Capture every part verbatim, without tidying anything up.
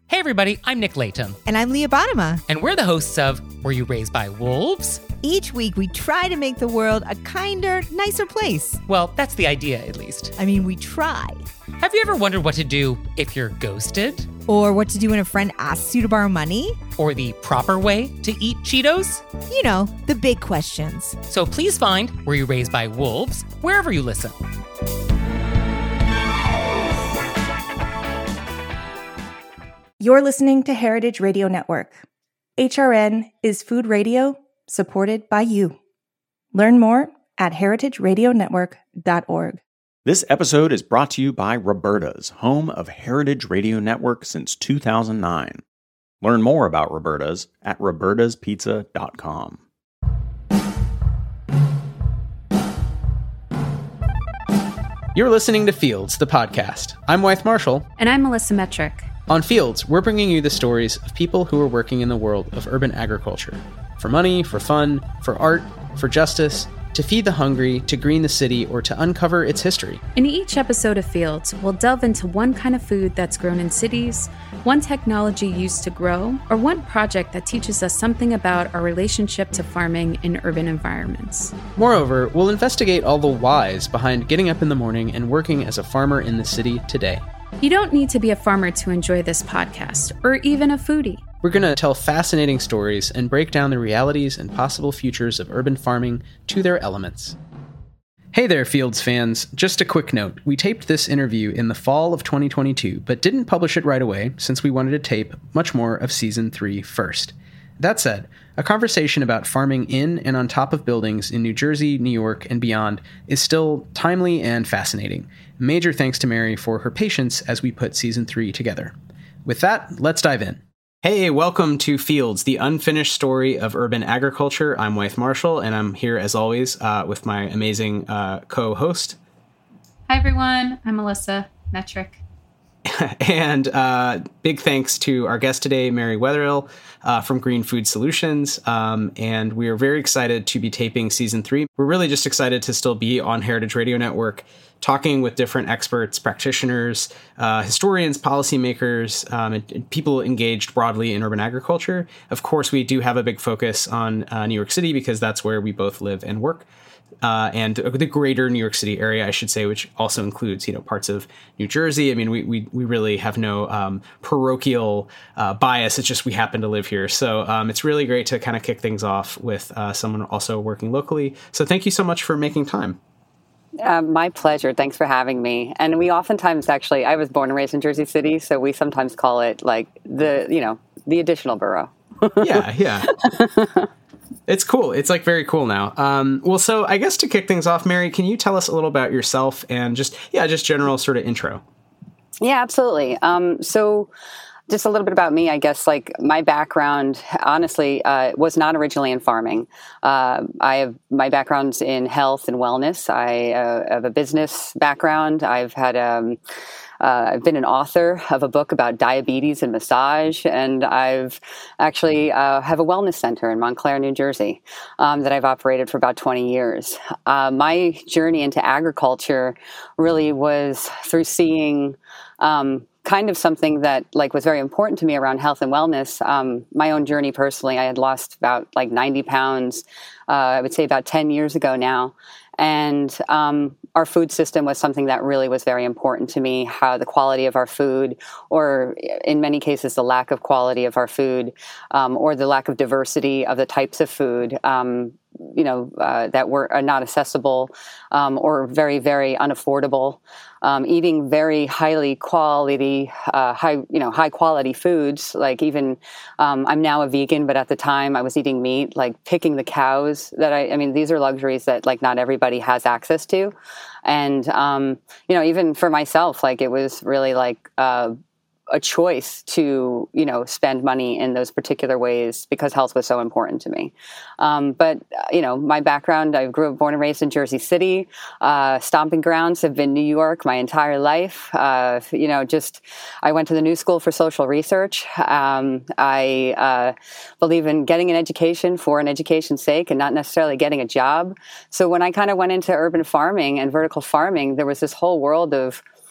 Hey everybody, I'm Nick Latham. And I'm Leah Bottima. And we're the hosts of Were You Raised by Wolves? Each week we try to make the world a kinder, nicer place. Well, that's the idea, at least. I mean, we try. Have you ever wondered what to do if you're ghosted? Or what to do when a friend asks you to borrow money? Or the proper way to eat Cheetos? You know, the big questions. So please find Were You Raised by Wolves wherever you listen. You're listening to Heritage Radio Network. H R N is food radio supported by you. Learn more at heritage radio network dot org. This episode is brought to you by Roberta's, home of Heritage Radio Network since two thousand nine. Learn more about Roberta's at robertas pizza dot com. You're listening to Fields, the podcast. I'm Wythe Marshall. And I'm Melissa Metrick. On Fields, we're bringing you the stories of people who are working in the world of urban agriculture. For money, for fun, for art, for justice, to feed the hungry, to green the city, or to uncover its history. In each episode of Fields, we'll delve into one kind of food that's grown in cities, one technology used to grow, or one project that teaches us something about our relationship to farming in urban environments. Moreover, we'll investigate all the whys behind getting up in the morning and working as a farmer in the city today. You don't need to be a farmer to enjoy this podcast, or even a foodie. We're going to tell fascinating stories and break down the realities and possible futures of urban farming to their elements. Hey there, Fields fans. Just a quick note. We taped this interview in the fall of twenty twenty-two, but didn't publish it right away since we wanted to tape much more of Season three first. That said, a conversation about farming in and on top of buildings in New Jersey, New York, and beyond is still timely and fascinating. Major thanks to Mary for her patience as we put Season three together. With that, let's dive in. Hey, welcome to Fields, the unfinished story of urban agriculture. I'm Wythe Marshall, and I'm here, as always, uh, with my amazing uh, co-host. Hi, everyone. I'm Melissa Metrick. And uh, big thanks to our guest today, Mary Wetherill uh, from Green Food Solutions. Um, and we are very excited to be taping Season three. We're really just excited to still be on Heritage Radio Network, talking with different experts, practitioners, uh, historians, policymakers, um, and, and people engaged broadly in urban agriculture. Of course, we do have a big focus on uh, New York City because that's where we both live and work. Uh, and the greater New York City area, I should say, which also includes, you know, parts of New Jersey. I mean, we we, we really have no um, parochial uh, bias. It's just we happen to live here. So um, it's really great to kind of kick things off with uh, someone also working locally. So thank you so much for making time. Uh, my pleasure. Thanks for having me. And we oftentimes actually, I was born and raised in Jersey City, so we sometimes call it like the, you know, the additional borough. yeah, yeah. It's cool. It's like very cool now. Um, well, so I guess to kick things off, Mary, can you tell us a little about yourself and just, yeah, just general sort of intro? Yeah, absolutely. Um, so just a little bit about me, I guess, like my background, honestly, uh, was not originally in farming. Uh, I have my background's in health and wellness. I uh, have a business background. I've had um, Uh, I've been an author of a book about diabetes and massage, and I've actually uh, have a wellness center in Montclair, New Jersey, um, that I've operated for about twenty years. Uh, my journey into agriculture really was through seeing um, kind of something that like was very important to me around health and wellness. Um, my own journey personally, I had lost about like ninety pounds, uh, I would say about ten years ago now. And um, our food system was something that really was very important to me, how the quality of our food, or in many cases, the lack of quality of our food, um, or the lack of diversity of the types of food, um, you know, uh, that were are not accessible um, or very, very unaffordable. Um, eating very highly quality, uh, high, you know, high quality foods. Like even, um, I'm now a vegan, but at the time I was eating meat. Like picking the cows that I, I mean, these are luxuries that like not everybody has access to, and um, you know, even for myself, like it was really like. Uh, a choice to, you know, spend money in those particular ways because health was so important to me. Um, but, uh, you know, my background, I grew up born and raised in Jersey City. Uh, stomping grounds have been New York my entire life. Uh, you know, just, I went to the New School for Social Research. Um, I uh, believe in getting an education for an education's sake and not necessarily getting a job. So when I kind of went into urban farming and vertical farming, there was this whole world of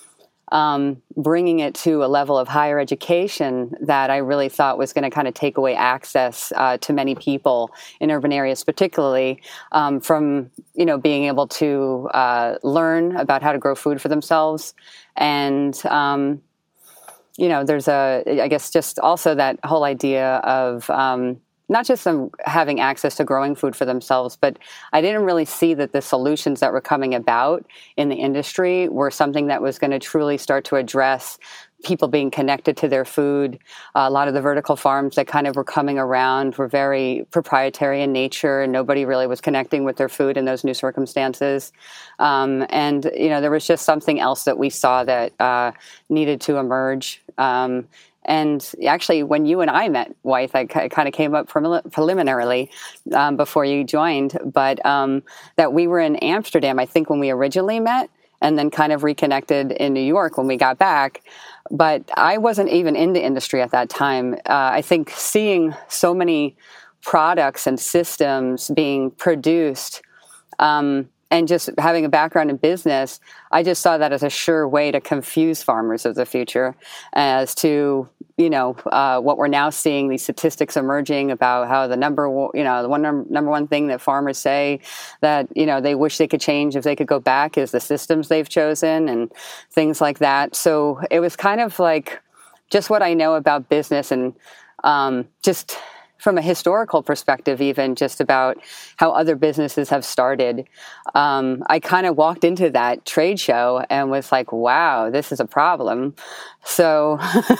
um, bringing it to a level of higher education that I really thought was going to kind of take away access uh, to many people in urban areas, particularly um, from, you know, being able to uh, learn about how to grow food for themselves. And, um, you know, there's a, I guess, just also that whole idea of um, not just them having access to growing food for themselves, but I didn't really see that the solutions that were coming about in the industry were something that was going to truly start to address people being connected to their food. Uh, a lot of the vertical farms that kind of were coming around were very proprietary in nature, and nobody really was connecting with their food in those new circumstances. Um, and, you know, there was just something else that we saw that uh, needed to emerge. Um, And actually, when you and I met, Wyeth, I kind of came up preliminarily um, before you joined, but um, that we were in Amsterdam, I think, when we originally met, and then kind of reconnected in New York when we got back. But I wasn't even in the industry at that time. Uh, I think seeing so many products and systems being produced, um, and just having a background in business, I just saw that as a sure way to confuse farmers of the future as to, you know, uh, what we're now seeing, these statistics emerging about how the number, you know, the one num- number one thing that farmers say that, you know, they wish they could change if they could go back is the systems they've chosen and things like that. So it was kind of like just what I know about business and um, just from a historical perspective, even just about how other businesses have started. Um, I kind of walked into that trade show and was like, wow, this is a problem. So,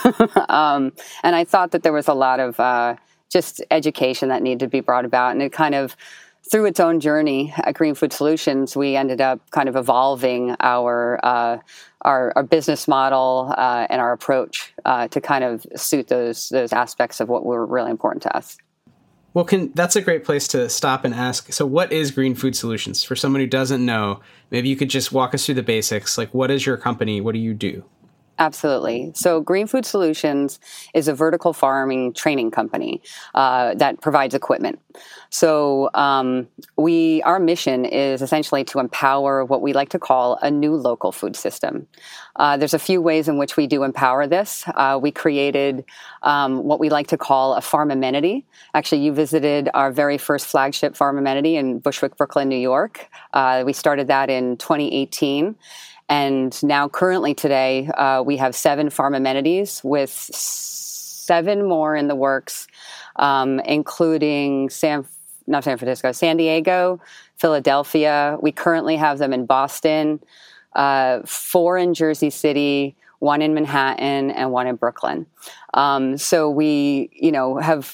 um, and I thought that there was a lot of uh, just education that needed to be brought about. And it kind of, through its own journey at Green Food Solutions, we ended up kind of evolving our uh, our, our business model uh, and our approach uh, to kind of suit those those aspects of what were really important to us. Well, can, that's a great place to stop and ask. So what is Green Food Solutions? For someone who doesn't know, maybe you could just walk us through the basics. Like, what is your company? What do you do? Absolutely. So Green Food Solutions is a vertical farming training company uh, that provides equipment. So um, we, our mission is essentially to empower what we like to call a new local food system. Uh, there's a few ways in which we do empower this. Uh, we created um, what we like to call a farm amenity. Actually, you visited our very first flagship farm amenity in Bushwick, Brooklyn, New York. Uh, we started that in twenty eighteen. And now currently today, uh, we have seven farm amenities with seven more in the works, um, including San, not San Francisco, San Diego, Philadelphia. We currently have them in Boston, uh, four in Jersey City, one in Manhattan, and one in Brooklyn. Um, so we, you know, have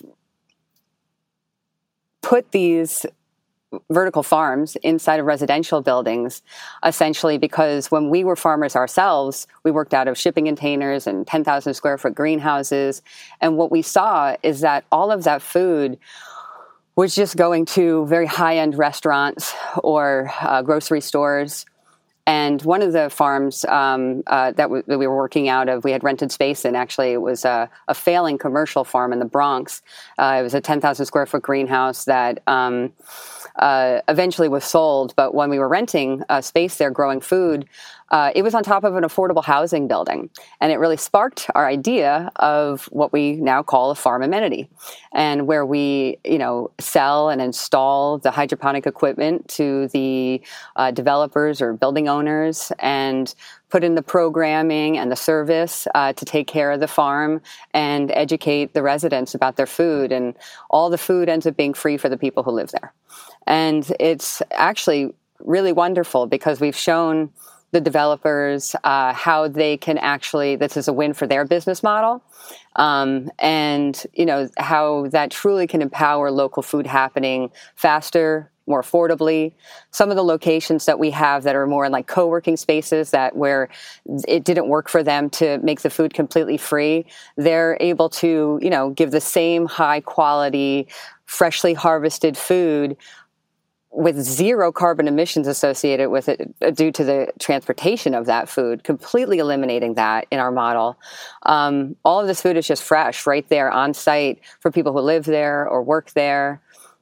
put these vertical farms inside of residential buildings, essentially because when we were farmers ourselves, we worked out of shipping containers and ten thousand square foot greenhouses. And what we saw is that all of that food was just going to very high-end restaurants or uh, grocery stores. And one of the farms um, uh, that, w- that we were working out of, we had rented space in. Actually, it was a, a failing commercial farm in the Bronx. Uh, it was a ten thousand square foot greenhouse that um, uh, eventually was sold. But when we were renting a space there growing food, uh, it was on top of an affordable housing building. And it really sparked our idea of what we now call a farm amenity, and where we, you know, sell and install the hydroponic equipment to the uh, developers or building owners and put in the programming and the service uh, to take care of the farm and educate the residents about their food. And all the food ends up being free for the people who live there. And it's actually really wonderful because we've shown the developers uh, how they can actually, this is a win for their business model, um, and, you know, how that truly can empower local food happening faster, more affordably. Some of the locations that we have that are more in like co-working spaces that where it didn't work for them to make the food completely free, they're able to, you know, give the same high quality, freshly harvested food with zero carbon emissions associated with it due to the transportation of that food, completely eliminating that in our model. Um, all of this food is just fresh right there on site for people who live there or work there.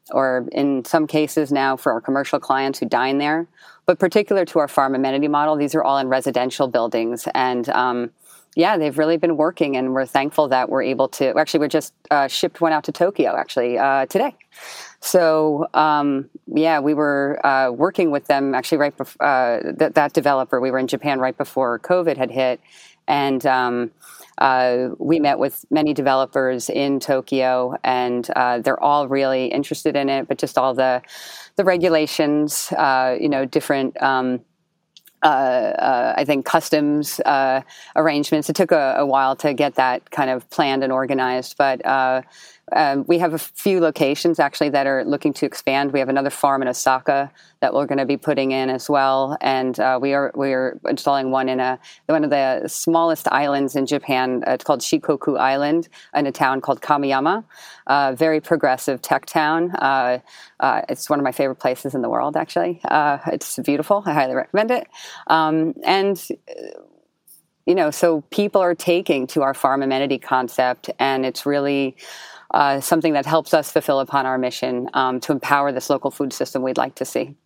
or in some cases now for our commercial clients who dine there. But particular to our farm amenity model, these are all in residential buildings. And um, yeah, they've really been working, and we're thankful that we're able to, actually, we just uh, shipped one out to Tokyo, actually, uh, today. So, um, yeah, we were uh, working with them, actually, right before, uh, th- that developer, we were in Japan right before COVID had hit, and um, uh, we met with many developers in Tokyo, and uh, they're all really interested in it, but just all the, the regulations, uh, you know, different... Um, Uh, uh, I think customs uh, arrangements. It took a, a while to get that kind of planned and organized, but uh, um, we have a few locations actually that are looking to expand. We have another farm in Osaka that we're going to be putting in as well, and uh, we are we are installing one in a one of the smallest islands in Japan. Uh, it's called Shikoku Island in a town called Kamiyama. Uh, very progressive tech town. Uh, uh, it's one of my favorite places in the world, actually. Uh, it's beautiful. I highly recommend it. Um, and, you know, so people are taking to our farm amenity concept, and it's really uh, something that helps us fulfill upon our mission um, to empower this local food system we'd like to see.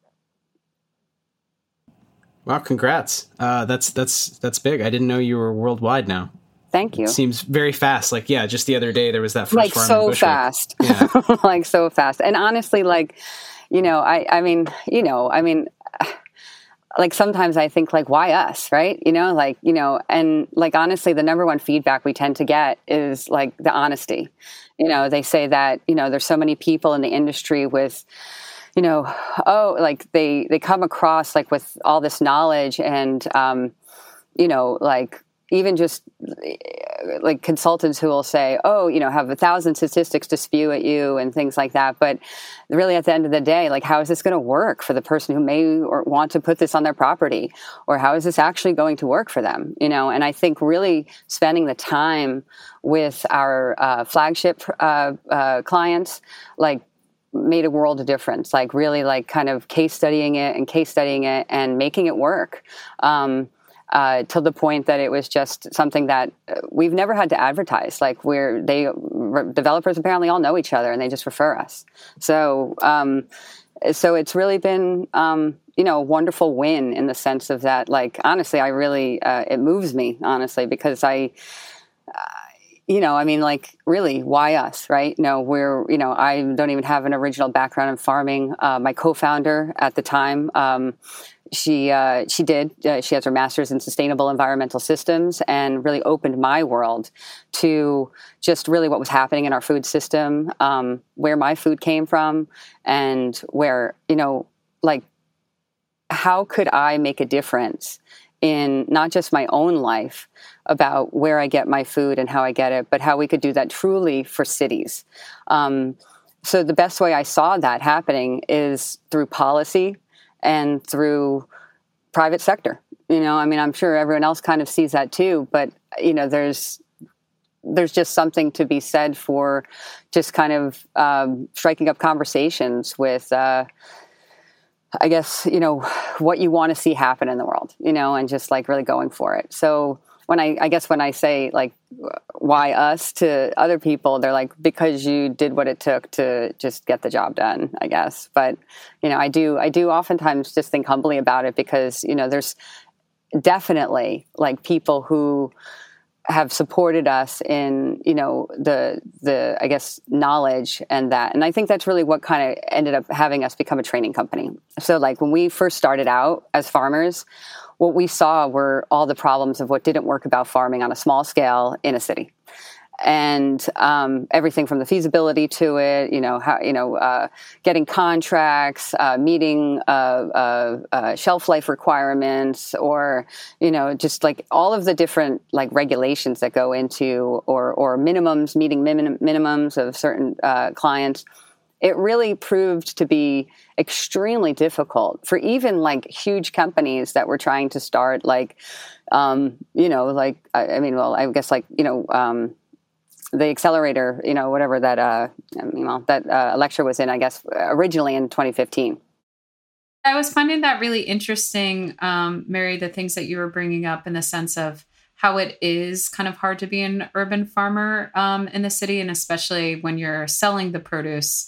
Wow, congrats. Uh, that's that's that's big. I didn't know you were worldwide now. Thank you. It seems very fast. Like, yeah, just the other day there was that first like farm so in Bushwick. fast. Yeah. like so fast. And honestly, like, you know, I, I mean, you know, I mean, like sometimes I think like, why us, right? You know, like, you know, and like, honestly, the number one feedback we tend to get is like the honesty. You know, they say that, you know, there's so many people in the industry with, you know, oh, like they, they come across like with all this knowledge and, um, you know, like, even just like consultants who will say, oh, you know, have a thousand statistics to spew at you and things like that. But really at the end of the day, like, how is this going to work for the person who may or want to put this on their property? Or how is this actually going to work for them? You know, and I think really spending the time with our uh, flagship uh, uh, clients, like, made a world of difference, like really like kind of case studying it and case studying it and making it work. Um, Uh, to the point that it was just something that we've never had to advertise. Like we're, they, developers apparently all know each other and they just refer us. So, um, so it's really been, um, you know, a wonderful win in the sense of that, like, honestly, I really, uh, it moves me, honestly, because I, uh, you know, I mean, like, really, why us, right? No, we're, you know, I don't even have an original background in farming. Uh, my co-founder at the time, um, She uh, she did. Uh, she has her master's in sustainable environmental systems and really opened my world to just really what was happening in our food system, um, where my food came from, and where, you know, like, how could I make a difference in not just my own life about where I get my food and how I get it, but how we could do that truly for cities. Um, so the best way I saw that happening is through policy and through private sector. You know, I mean, I'm sure everyone else kind of sees that too, but, you know, there's there's just something to be said for just kind of um, striking up conversations with, uh, I guess, you know, what you want to see happen in the world, you know, and just like really going for it. So when I, I guess when I say like, why us to other people, they're like, because you did what it took to just get the job done, I guess. But, you know, I do, I do oftentimes just think humbly about it because, you know, there's definitely like people who have supported us in, you know, the, the, I guess, knowledge and that. And I think that's really what kind of ended up having us become a training company. So like when we first started out as farmers, what we saw were all the problems of what didn't work about farming on a small scale in a city. And um, everything from the feasibility to it, you know, how, you know, uh, getting contracts, uh, meeting uh, uh, uh, shelf life requirements, or, you know, just like all of the different like regulations that go into, or or minimums, meeting min- minimums of certain uh, clients. It really proved to be extremely difficult for even like huge companies that were trying to start, like, um, you know, like, I, I mean, well, I guess like, you know, um, the accelerator, you know, whatever that, uh, you know, that uh, lecture was in, I guess, originally in twenty fifteen. I was finding that really interesting, um, Mary, the things that you were bringing up in the sense of how it is kind of hard to be an urban farmer um, in the city, and especially when you're selling the produce.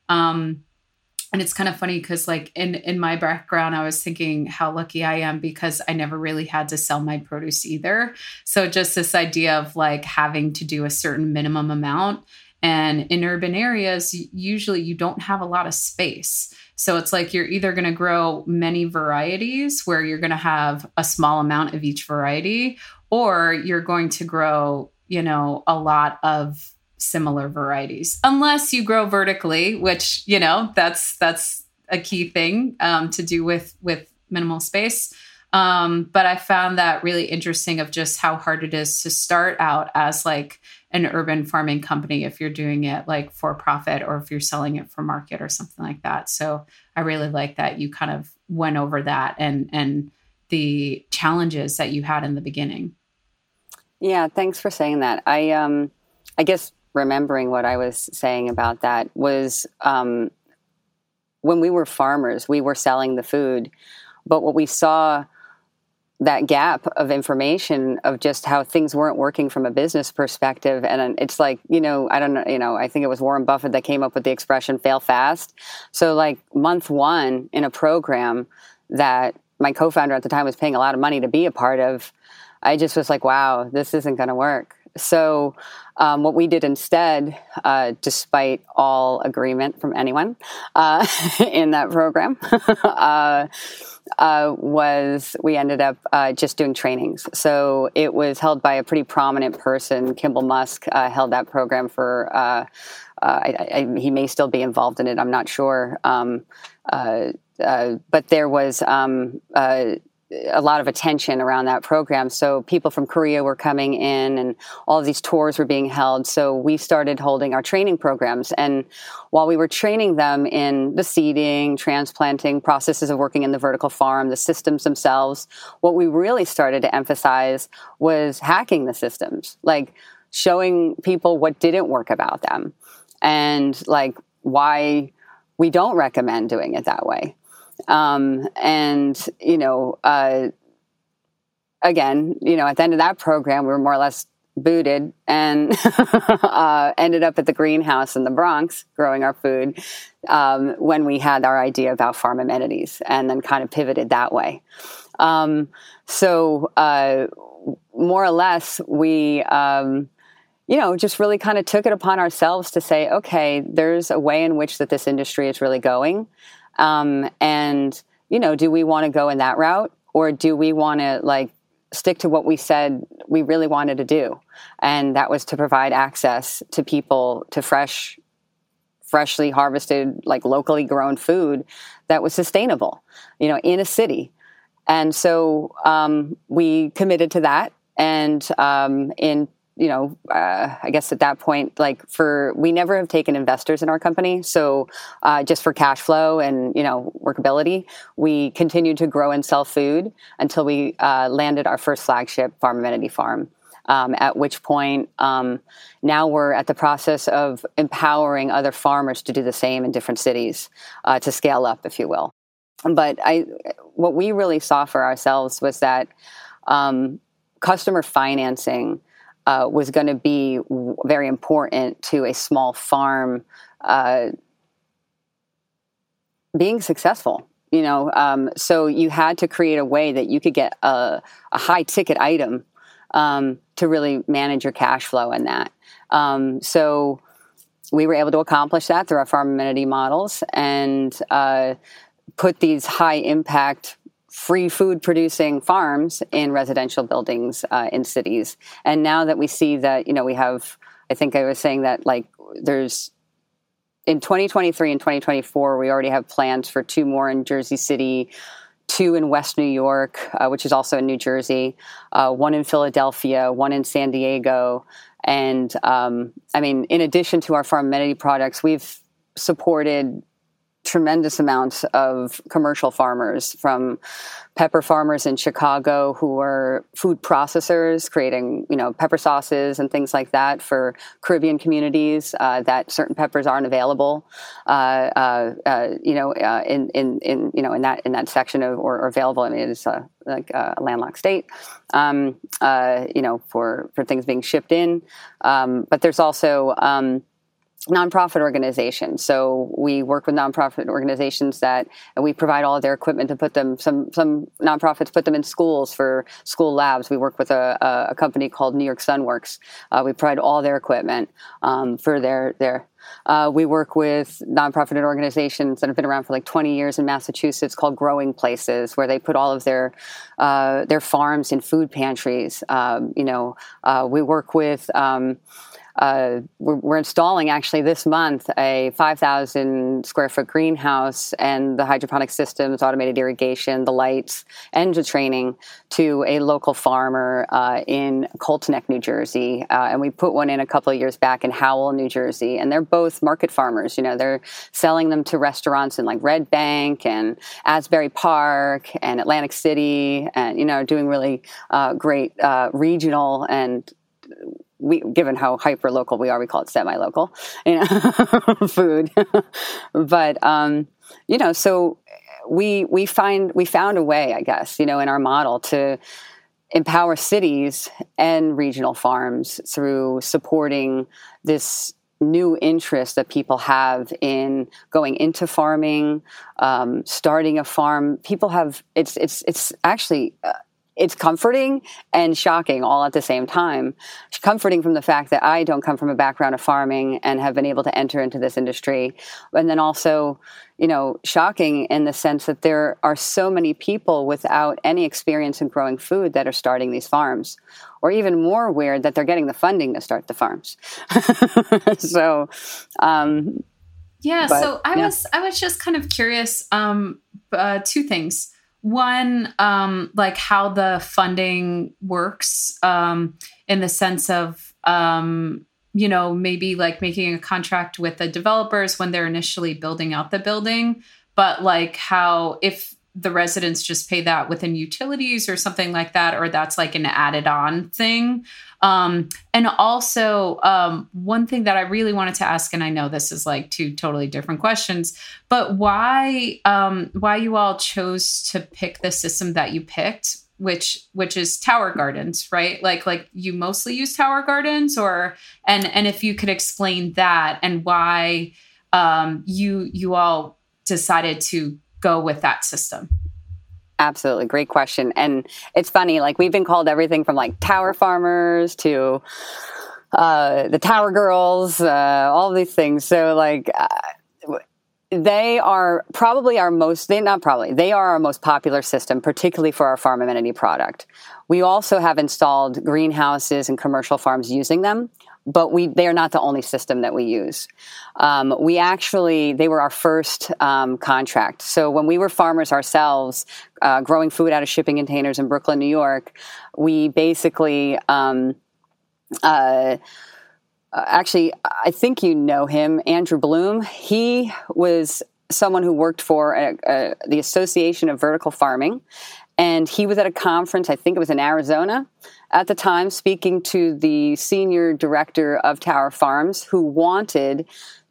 Um, and it's kind of funny because like in, in my background, I was thinking how lucky I am because I never really had to sell my produce either. So just this idea of like having to do a certain minimum amount. And in urban areas, usually you don't have a lot of space. So it's like you're either going to grow many varieties where you're going to have a small amount of each variety, or you're going to grow, you know, a lot of similar varieties, unless you grow vertically, which, you know, that's that's a key thing um, to do with with minimal space. Um, but I found that really interesting of just how hard it is to start out as like an urban farming company if you're doing it like for profit or if you're selling it for market or something like that. So I really like that you kind of went over that and and the challenges that you had in the beginning. Yeah, thanks for saying that. I um I guess remembering what I was saying about that was um when we were farmers, we were selling the food, but what we saw, that gap of information of just how things weren't working from a business perspective. And it's like, you know, I don't know, you know, I think it was Warren Buffett that came up with the expression fail fast. So like month one in a program that my co-founder at the time was paying a lot of money to be a part of, I just was like, wow, this isn't going to work. So um, what we did instead, uh, despite all agreement from anyone uh, in that program, uh, uh, was we ended up uh, just doing trainings. So it was held by a pretty prominent person. Kimball Musk uh, held that program for, uh, uh, I, I, he may still be involved in it, I'm not sure. Um, uh, uh, but there was um, uh, a lot of attention around that program. So people from Korea were coming in and all of these tours were being held. So we started holding our training programs. And while we were training them in the seeding, transplanting, processes of working in the vertical farm, the systems themselves, what we really started to emphasize was hacking the systems, like showing people what didn't work about them and like why we don't recommend doing it that way. Um, and, you know, uh, again, you know, at the end of that program, we were more or less booted and uh, ended up at the greenhouse in the Bronx growing our food um, when we had our idea about farm amenities and then kind of pivoted that way. Um, so uh, more or less, we, um, you know, just really kind of took it upon ourselves to say, okay, there's a way in which that this industry is really going. Um, and, you know, do we want to go in that route or do we want to like stick to what we said we really wanted to do? And that was to provide access to people to fresh, freshly harvested, like locally grown food that was sustainable, you know, in a city. And so um, we committed to that. And um, in you know, uh, I guess at that point, like for, we never have taken investors in our company. So uh, just for cash flow and, you know, workability, we continued to grow and sell food until we uh, landed our first flagship farm amenity farm. Um, at which point, um, now we're at the process of empowering other farmers to do the same in different cities uh, to scale up, if you will. But I, what we really saw for ourselves was that um, customer financing Uh, was going to be w- very important to a small farm uh, being successful. You know, um, so you had to create a way that you could get a, a high ticket item um, to really manage your cash flow in that. Um, so we were able to accomplish that through our farm amenity models and uh, put these high impact free food producing farms in residential buildings uh, in cities. And now that we see that, you know, we have, I think I was saying that like there's in twenty twenty-three and twenty twenty-four, we already have plans for two more in Jersey City, two in West New York, uh, which is also in New Jersey, uh, one in Philadelphia, one in San Diego. And um, I mean, in addition to our farm amenity products, we've supported tremendous amounts of commercial farmers, from pepper farmers in Chicago who are food processors, creating, you know, pepper sauces and things like that for Caribbean communities uh, that certain peppers aren't available, uh, uh, uh, you know, uh, in, in, in, you know, in that, in that section of, or, or available. I mean, it's a, like a landlocked state, um, uh, you know, for, for things being shipped in. Um, but there's also, um, nonprofit organizations. So we work with nonprofit organizations that and we provide all of their equipment to put them, some some nonprofits put them in schools for school labs. We work with a, a company called New York Sunworks. Uh, we provide all their equipment um, for their, their uh, we work with nonprofit organizations that have been around for like twenty years in Massachusetts called Growing Places, where they put all of their uh, their farms in food pantries. Um, you know, uh, we work with um, Uh, we're, we're installing actually this month a five thousand square foot greenhouse and the hydroponic systems, automated irrigation, the lights, and the training to a local farmer uh, in Colts Neck, New Jersey. Uh, and we put one in a couple of years back in Howell, New Jersey. And they're both market farmers. You know, they're selling them to restaurants in like Red Bank and Asbury Park and Atlantic City and, you know, doing really uh, great uh, regional and we, given how hyper local we are, we call it semi-local, you know, food. But, um, you know, so we, we find, we found a way, I guess, you know, in our model to empower cities and regional farms through supporting this new interest that people have in going into farming, um, starting a farm. People have, it's, it's, it's actually, uh, it's comforting and shocking all at the same time. It's comforting from the fact that I don't come from a background of farming and have been able to enter into this industry. And then also, you know, shocking in the sense that there are so many people without any experience in growing food that are starting these farms. Or even more weird that they're getting the funding to start the farms. so, um, yeah. but, so I yeah. was I was just kind of curious. Um, uh, two things. One, um, like how the funding works um, in the sense of, um, you know, maybe like making a contract with the developers when they're initially building out the building, but like how if the residents just pay that within utilities or something like that, or that's like an added on thing. Um, and also um, one thing that I really wanted to ask, and I know this is like two totally different questions, but why um, why you all chose to pick the system that you picked, which which is Tower Gardens, right? Like like you mostly use Tower Gardens, or and and if you could explain that and why um, you you all decided to go with that system. Absolutely. Great question. And it's funny, like we've been called everything from like tower farmers to uh, the tower girls, uh, all these things. So like uh, they are probably our most, they not probably, they are our most popular system, particularly for our farm amenity product. We also have installed greenhouses and commercial farms using them, but we they are not the only system that we use. Um, we actually, they were our first um, contract. So when we were farmers ourselves, uh, growing food out of shipping containers in Brooklyn, New York, we basically, um, uh, actually, I think you know him, Andrew Bloom. He was someone who worked for a, a, the Association of Vertical Farming. And he was at a conference, I think it was in Arizona at the time, speaking to the senior director of Tower Farms, who wanted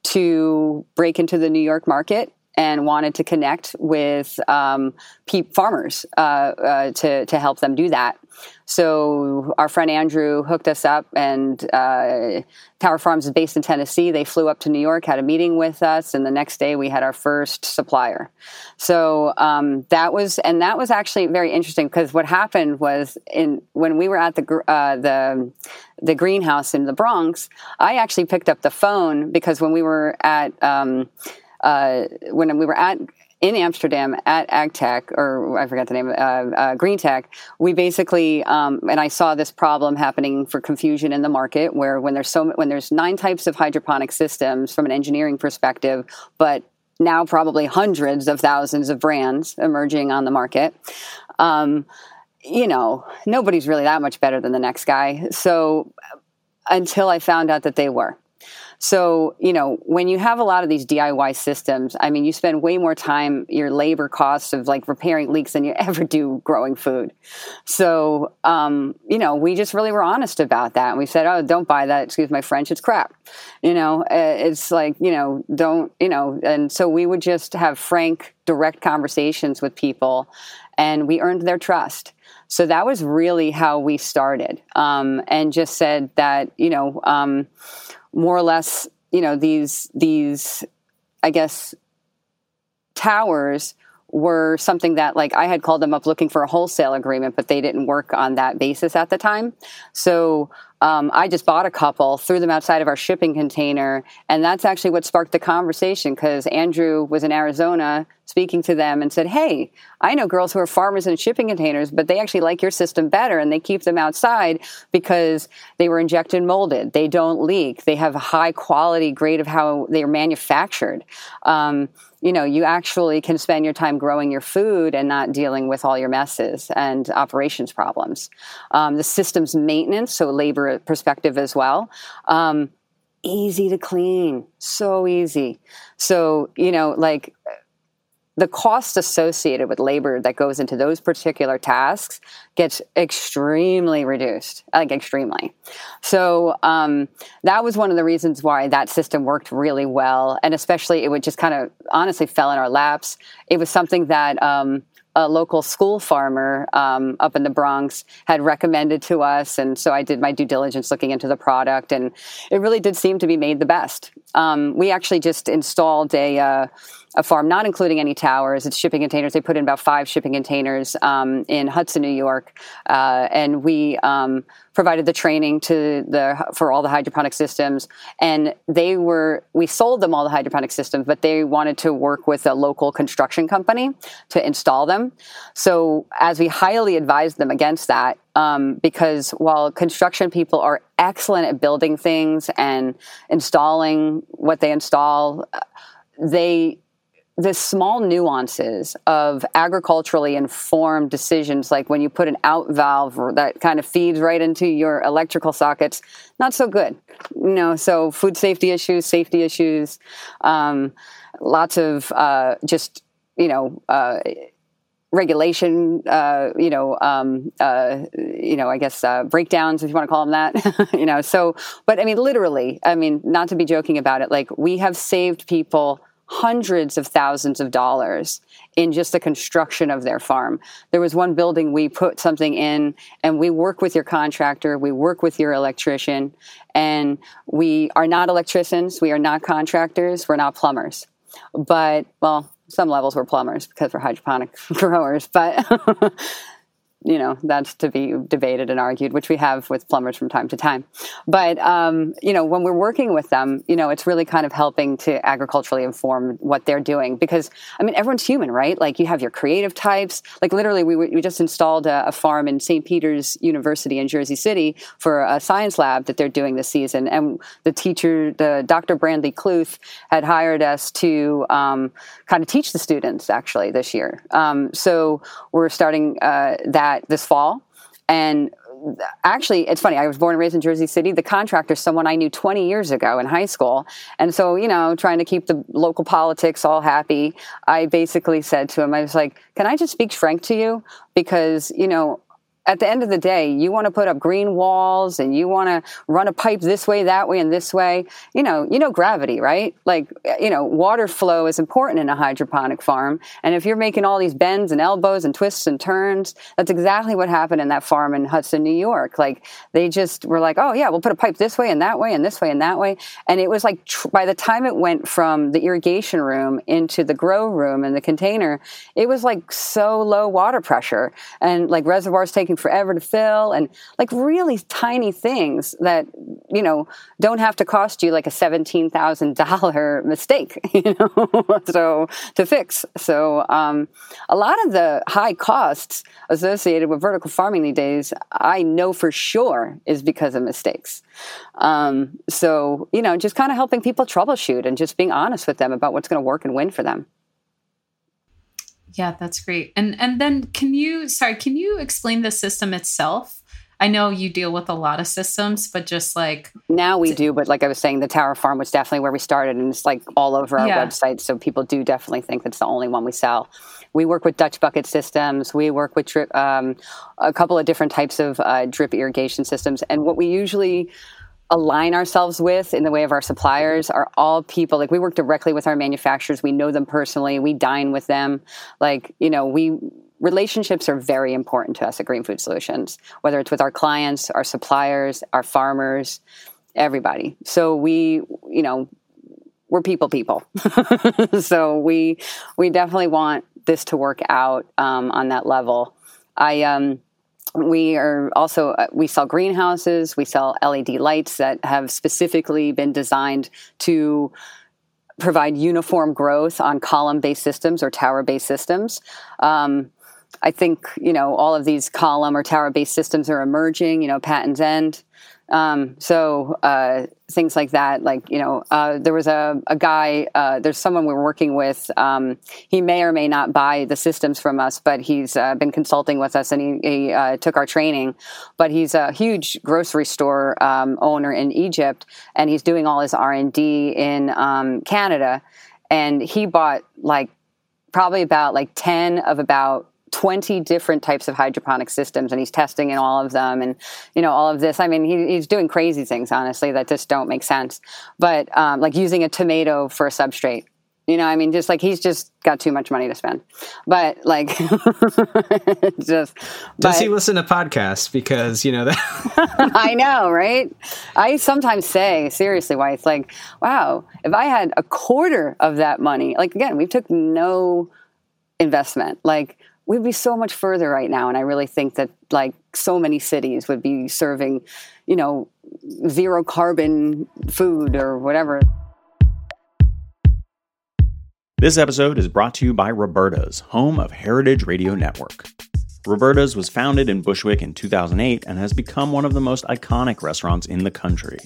to break into the New York market and wanted to connect with um, pe- farmers uh, uh, to, to help them do that. So our friend Andrew hooked us up, and uh, Tower Farms is based in Tennessee. They flew up to New York, had a meeting with us, and the next day we had our first supplier. So um, that was, and that was actually very interesting, because what happened was, in when we were at the uh, the the greenhouse in the Bronx, I actually picked up the phone, because when we were at um, uh, when we were at in Amsterdam at AgTech, or I forgot the name, uh, uh, Green Tech, we basically, um, and I saw this problem happening for confusion in the market, where when there's so when there's nine types of hydroponic systems from an engineering perspective, but now probably hundreds of thousands of brands emerging on the market. Um, you know, nobody's really that much better than the next guy. So until I found out that they were. So, you know, when you have a lot of these D I Y systems, I mean, you spend way more time, your labor costs of like repairing leaks than you ever do growing food. So, um, you know, we just really were honest about that. And we said, oh, don't buy that. Excuse my French. It's crap. You know, it's like, you know, don't, you know, and so we would just have frank, direct conversations with people, and we earned their trust. So that was really how we started, um, and just said that, you know, um, more or less, you know, these, these, I guess, towers were something that, like, I had called them up looking for a wholesale agreement, but they didn't work on that basis at the time. So um, I just bought a couple, threw them outside of our shipping container, and that's actually what sparked the conversation, because Andrew was in Arizona speaking to them and said, hey, I know girls who are farmers in shipping containers, but they actually like your system better, and they keep them outside because they were injected molded. They don't leak. They have a high quality grade of how they are manufactured. Um, you know, you actually can spend your time growing your food and not dealing with all your messes and operations problems. Um, the system's maintenance, so labor perspective as well. Um, easy to clean, so easy. So, you know, like, the cost associated with labor that goes into those particular tasks gets extremely reduced, like extremely. So um, that was one of the reasons why that system worked really well. And especially it would just kind of honestly fell in our laps. It was something that um, a local school farmer um, up in the Bronx had recommended to us. And so I did my due diligence looking into the product, and it really did seem to be made the best. Um, we actually just installed a... Uh, a farm, not including any towers. It's shipping containers. They put in about five shipping containers um, in Hudson, New York, uh, and we um, provided the training to the for all the hydroponic systems. And they were we sold them all the hydroponic systems, but they wanted to work with a local construction company to install them. So, as we highly advised them against that, um, because while construction people are excellent at building things and installing what they install, they the small nuances of agriculturally informed decisions, like when you put an out valve that kind of feeds right into your electrical sockets, not so good. You know, so food safety issues, safety issues, um, lots of uh, just, you know, uh, regulation, uh, you know, um, uh, you know, I guess uh, breakdowns, if you want to call them that, you know. So, but I mean, literally, I mean, not to be joking about it, like we have saved people hundreds of thousands of dollars in just the construction of their farm. There was one building we put something in, and we work with your contractor, we work with your electrician, and we are not electricians, we are not contractors, we're not plumbers. But, well, some levels we're plumbers because we're hydroponic growers, but you know, that's to be debated and argued, which we have with plumbers from time to time. But, um, you know, when we're working with them, you know, it's really kind of helping to agriculturally inform what they're doing. Because, I mean, everyone's human, right? Like, you have your creative types. Like, literally, we, we just installed a, a farm in Saint Peter's University in Jersey City for a science lab that they're doing this season. And the teacher, the Doctor Brandley Cluth, had hired us to um, kind of teach the students, actually, this year. Um, so we're starting uh, that this fall. And actually, it's funny, I was born and raised in Jersey City. The contractor, someone I knew twenty years ago in high school. And so, you know, trying to keep the local politics all happy, I basically said to him, I was like, can I just speak frank to you? Because, you know, at the end of the day, you want to put up green walls and you want to run a pipe this way, that way, and this way. You know, you know gravity, right? Like, you know, water flow is important in a hydroponic farm. And if you're making all these bends and elbows and twists and turns, that's exactly what happened in that farm in Hudson, New York. Like, they just were like, oh, yeah, we'll put a pipe this way and that way and this way and that way. And it was like, tr- by the time it went from the irrigation room into the grow room and the container, it was like so low water pressure and like reservoirs taking forever to fill, and like really tiny things that, you know, don't have to cost you like a seventeen thousand dollars mistake, you know, so to fix. So um, a lot of the high costs associated with vertical farming these days, I know for sure is because of mistakes. Um, so, you know, just kind of helping people troubleshoot and just being honest with them about what's going to work and win for them. Yeah, that's great. And and then can you, sorry, can you explain the system itself? I know you deal with a lot of systems, but just like... Now we do, but like I was saying, the Tower Farm was definitely where we started, and it's like all over our yeah. website, so people do definitely think it's the only one we sell. We work with Dutch bucket systems. We work with drip, um, a couple of different types of uh, drip irrigation systems, and what we usually align ourselves with in the way of our suppliers are all people, like we work directly with our manufacturers. We know them personally. We dine with them. Like, you know, we relationships are very important to us at Green Food Solutions, whether it's with our clients, our suppliers, our farmers, everybody. So we, you know, we're people people. So we we definitely want this to work out um, on that level. I um, we are also uh, we sell greenhouses. We sell L E D lights that have specifically been designed to provide uniform growth on column-based systems or tower-based systems. Um, I think, you know, all of these column or tower-based systems are emerging, you know, Patton's End. Um, so uh, things like that, like, you know, uh, there was a, a guy, uh, there's someone we're working with. Um, he may or may not buy the systems from us, but he's uh, been consulting with us and he, he uh, took our training. But he's a huge grocery store um, owner in Egypt, and he's doing all his R and D in um, Canada. And he bought like probably about like ten of about twenty different types of hydroponic systems, and he's testing in all of them, and you know all of this. I mean, he, he's doing crazy things, honestly, that just don't make sense. But um, like using a tomato for a substrate, you know, I mean, just like he's just got too much money to spend. But like, just does but, he listen to podcasts? Because you know that I know, right? I sometimes say seriously, why it's like, wow, if I had a quarter of that money, like again, we took no investment, like. We'd be so much further right now. And I really think that like so many cities would be serving, you know, zero carbon food or whatever. This episode is brought to you by Roberta's, home of Heritage Radio Network. Roberta's was founded in Bushwick in two thousand eight and has become one of the most iconic restaurants in the country.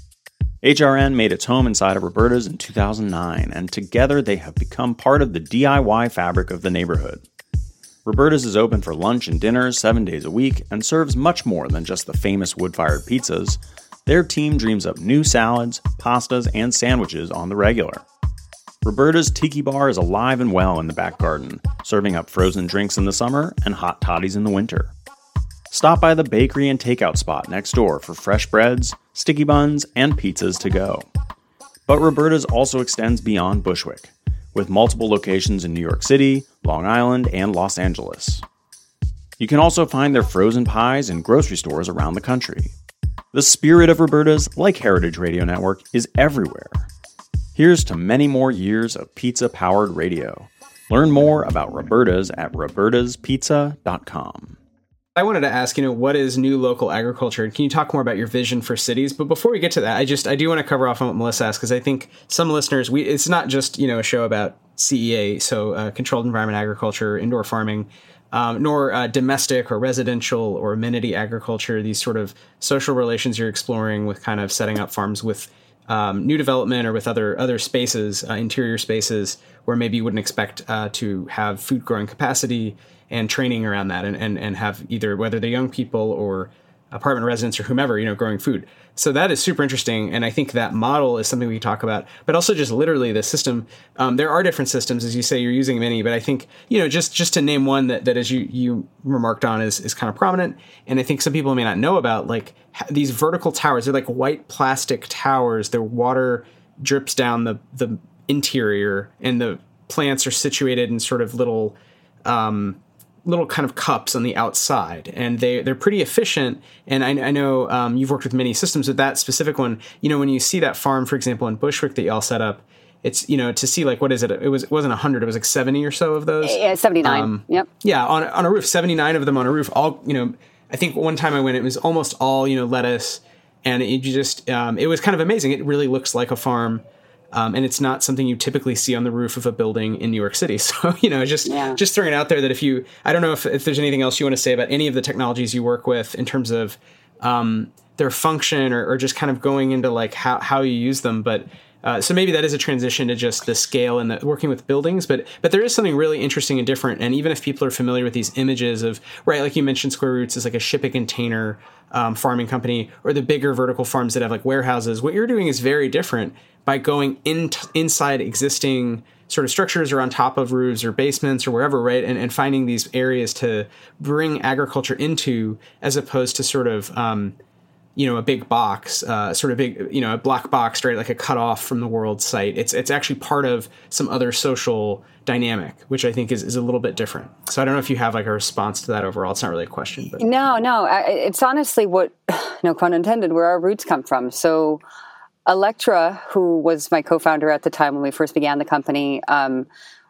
H R N made its home inside of Roberta's in two thousand nine, and together they have become part of the D I Y fabric of the neighborhood. Roberta's is open for lunch and dinners seven days a week and serves much more than just the famous wood-fired pizzas. Their team dreams up new salads, pastas, and sandwiches on the regular. Roberta's Tiki Bar is alive and well in the back garden, serving up frozen drinks in the summer and hot toddies in the winter. Stop by the bakery and takeout spot next door for fresh breads, sticky buns, and pizzas to go. But Roberta's also extends beyond Bushwick, with multiple locations in New York City, Long Island, and Los Angeles. You can also find their frozen pies in grocery stores around the country. The spirit of Roberta's, like Heritage Radio Network, is everywhere. Here's to many more years of pizza-powered radio. Learn more about Roberta's at robertas pizza dot com. I wanted to ask, you know, what is new local agriculture? Can you talk more about your vision for cities? But before we get to that, I just, I do want to cover off on what Melissa asked, because I think some listeners, we, it's not just, you know, a show about C E A, so uh, controlled environment agriculture, indoor farming, um, nor uh, domestic or residential or amenity agriculture, these sort of social relations you're exploring with kind of setting up farms with um, new development or with other other spaces, uh, interior spaces, where maybe you wouldn't expect uh, to have food growing capacity and training around that, and, and, and have either, whether they're young people or apartment residents or whomever, you know, growing food. So that is super interesting. And I think that model is something we can talk about, but also just literally the system. Um, there are different systems, as you say, you're using many, but I think, you know, just, just to name one that, that as you, you remarked on is, is kind of prominent. And I think some people may not know about, like these vertical towers, they're like white plastic towers. Their water drips down the, the interior, and the plants are situated in sort of little, um, little kind of cups on the outside, and they, they're pretty efficient. And I, I know um, you've worked with many systems with that specific one. You know, when you see that farm, for example, in Bushwick that y'all set up, it's, you know, to see like, what is it? It was, it wasn't a hundred, it was like seventy or so of those. Yeah, seventy-nine. Um, yep. Yeah. On, on a roof, seventy-nine of them on a roof, all, you know, I think one time I went, it was almost all, you know, lettuce, and it just, um, it was kind of amazing. It really looks like a farm. Um, and it's not something you typically see on the roof of a building in New York City. So, you know, just yeah. just throwing it out there that if you, I don't know if, if there's anything else you want to say about any of the technologies you work with in terms of um, their function, or, or just kind of going into like how, how you use them. But uh, so maybe that is a transition to just the scale and the working with buildings. But but there is something really interesting and different. And even if people are familiar with these images of, right, like you mentioned, Square Roots is like a shipping container um, farming company, or the bigger vertical farms that have like warehouses. What you're doing is very different by going in t- inside existing sort of structures, or on top of roofs or basements or wherever, right? And, and finding these areas to bring agriculture into, as opposed to sort of, um, you know, a big box, uh, sort of big, you know, a black box, right? Like a cut off from the world site. It's it's actually part of some other social dynamic, which I think is, is a little bit different. So I don't know if you have like a response to that overall. It's not really a question, but no, no, it's honestly what, no pun intended, where our roots come from. So Electra, who was my co-founder at the time when we first began the company, um,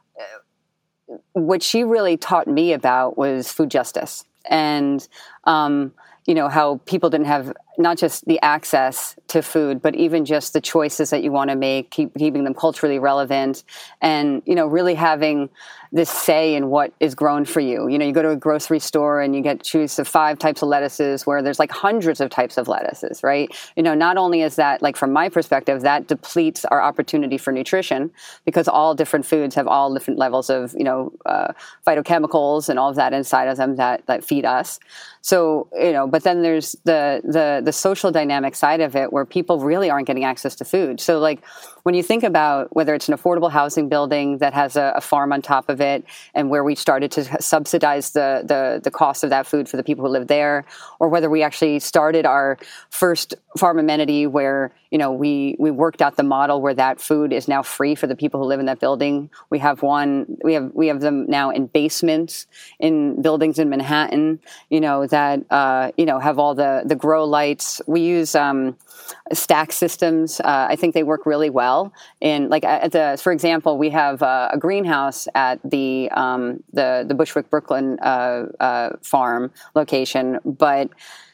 what she really taught me about was food justice and, um, you know, how people didn't have not just the access to food, but even just the choices that you want to make, keep, keeping them culturally relevant and, you know, really having this say in what is grown for you. You know, you go to a grocery store and you get to choose the five types of lettuces where there's like hundreds of types of lettuces, right? You know, not only is that, like from my perspective, that depletes our opportunity for nutrition because all different foods have all different levels of, you know, uh, phytochemicals and all of that inside of them that, that feed us. So, you know, but then there's the, the, the social dynamic side of it where people really aren't getting access to food. So like when you think about whether it's an affordable housing building that has a, a farm on top of it and where we started to subsidize the, the, the cost of that food for the people who live there, or whether we actually started our first farm amenity where, you know, we, we worked out the model where that food is now free for the people who live in that building. We have one, we have, we have them now in basements in buildings in Manhattan, you know, that, uh, you know, have all the, the grow lights. We use, um, stack systems. Uh, I think they work really well. In like at the, for example, we have uh, a greenhouse at the um, the the Bushwick Brooklyn uh, uh, farm location, but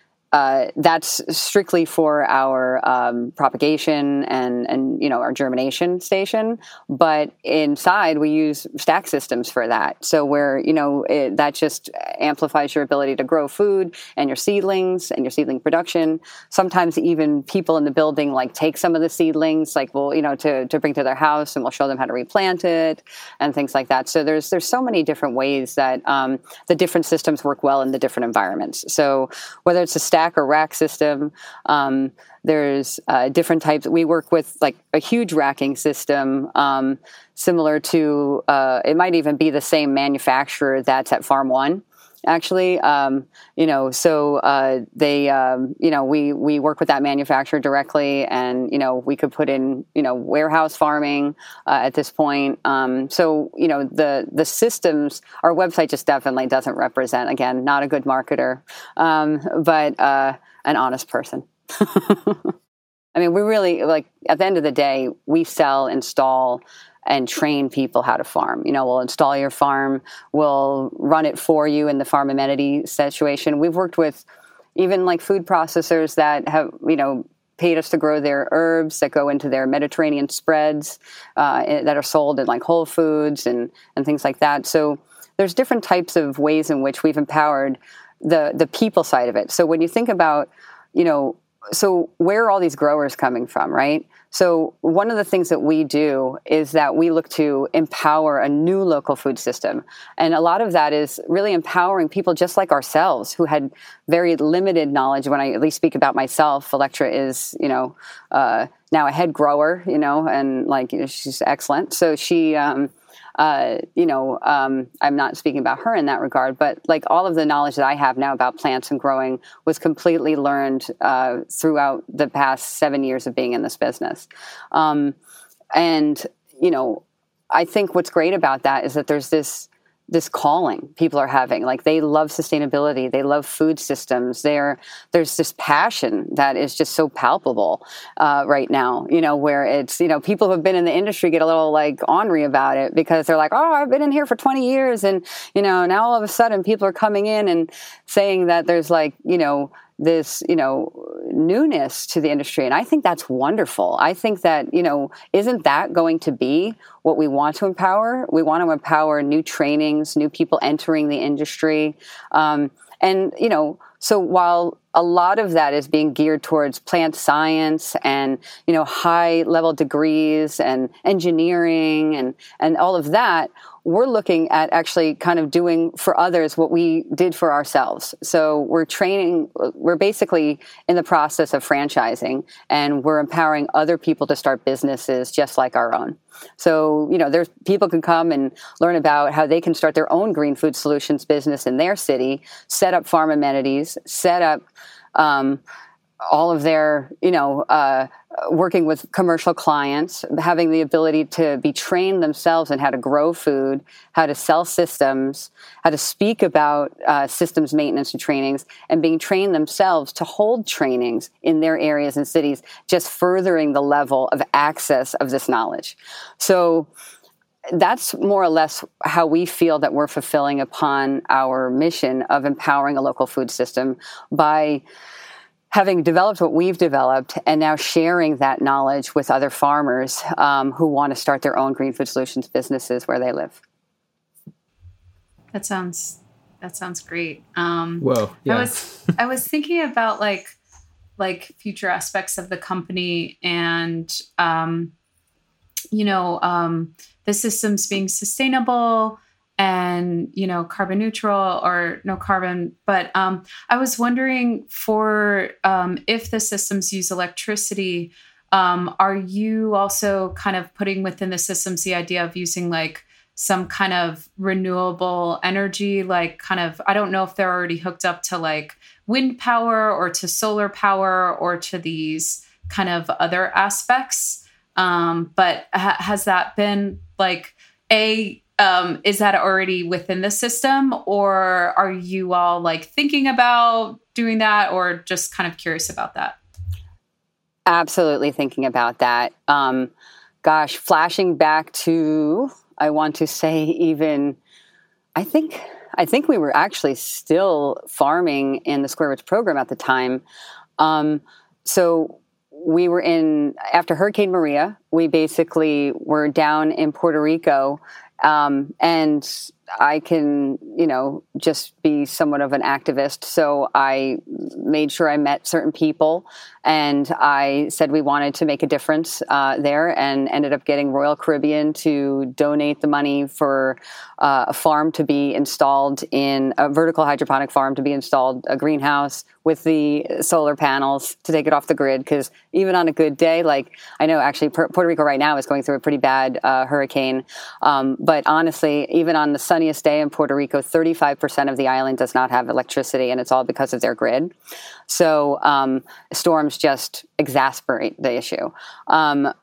Uh, that's strictly for our um, propagation and, and, you know, our germination station. But inside, we use stack systems for that. So where, you know, it, that just amplifies your ability to grow food and your seedlings and your seedling production. Sometimes even people in the building, like, take some of the seedlings, like, well, you know, to, to bring to their house, and we'll show them how to replant it and things like that. So there's there's so many different ways that um, the different systems work well in the different environments. So whether it's a stack or rack system. Um, there's uh, different types. We work with like a huge racking system, um, similar to, uh, it might even be the same manufacturer that's at Farm One, actually. Um, you know, so uh, they, um, you know, we, we work with that manufacturer directly, and, you know, we could put in, you know, warehouse farming uh, at this point. Um, so, you know, the, the systems, our website just definitely doesn't represent, again, not a good marketer, um, but uh, an honest person. I mean, we really, like, at the end of the day, we sell, install, and train people how to farm. You know, we'll install your farm, we'll run it for you in the farm amenity situation. We've worked with even like food processors that have, you know, paid us to grow their herbs that go into their Mediterranean spreads uh, that are sold in like Whole Foods and, and things like that. So there's different types of ways in which we've empowered the the people side of it. So when you think about, you know, so where are all these growers coming from, right? So one of the things that we do is that we look to empower a new local food system. And a lot of that is really empowering people just like ourselves who had very limited knowledge. When I at least speak about myself, Electra is, you know, uh, now a head grower, you know, and like, you know, she's excellent. So she, um, Uh, you know, um, I'm not speaking about her in that regard, but like all of the knowledge that I have now about plants and growing was completely learned uh, throughout the past seven years of being in this business. Um, and, you know, I think what's great about that is that there's this this calling people are having. Like, they love sustainability. They love food systems. They're, there's this passion that is just so palpable uh, right now, you know, where it's, you know, people who have been in the industry get a little like ornery about it because they're like, oh, I've been in here for twenty years. And, you know, now all of a sudden people are coming in and saying that there's like, you know, this, you know, newness to the industry. And I think that's wonderful. I think that, you know, isn't that going to be what we want to empower? We want to empower new trainings, new people entering the industry. Um, and, you know, so while a lot of that is being geared towards plant science and, you know, high level degrees and engineering and, and all of that, we're looking at actually kind of doing for others what we did for ourselves. So we're training, we're basically in the process of franchising, and we're empowering other people to start businesses just like our own. So, you know, there's people can come and learn about how they can start their own green food solutions business in their city, set up farm amenities, set up, um, all of their, you know, uh, working with commercial clients, having the ability to be trained themselves in how to grow food, how to sell systems, how to speak about uh, systems maintenance and trainings, and being trained themselves to hold trainings in their areas and cities, just furthering the level of access of this knowledge. So that's more or less how we feel that we're fulfilling upon our mission of empowering a local food system by having developed what we've developed and now sharing that knowledge with other farmers um, who want to start their own Green Food Solutions businesses where they live. That sounds that sounds great. Um, Whoa! Yeah. I was I was thinking about like like future aspects of the company and um, you know um, the systems being sustainable and, you know, carbon neutral or no carbon. But um, I was wondering for um, if the systems use electricity, um, are you also kind of putting within the systems the idea of using like some kind of renewable energy, like kind of, I don't know if they're already hooked up to like wind power or to solar power or to these kind of other aspects. Um, but ha- has that been like a Um, is that already within the system, or are you all like thinking about doing that, or just kind of curious about that? Absolutely thinking about that. Um, gosh, flashing back to, I want to say even, I think, I think we were actually still farming in the Square Roots program at the time. Um, so we were in, after Hurricane Maria, we basically were down in Puerto Rico. Um, and I can, you know, just be somewhat of an activist. So I made sure I met certain people and I said we wanted to make a difference uh, there, and ended up getting Royal Caribbean to donate the money for uh, a farm to be installed in a vertical hydroponic farm to be installed, a greenhouse with the solar panels to take it off the grid. Because even on a good day, like I know actually Puerto Rico right now is going through a pretty bad uh, hurricane. Um, but honestly, even on the sunniest day in Puerto Rico, thirty-five percent of the island does not have electricity, and it's all because of their grid. So um, storms just exasperate the issue. Um,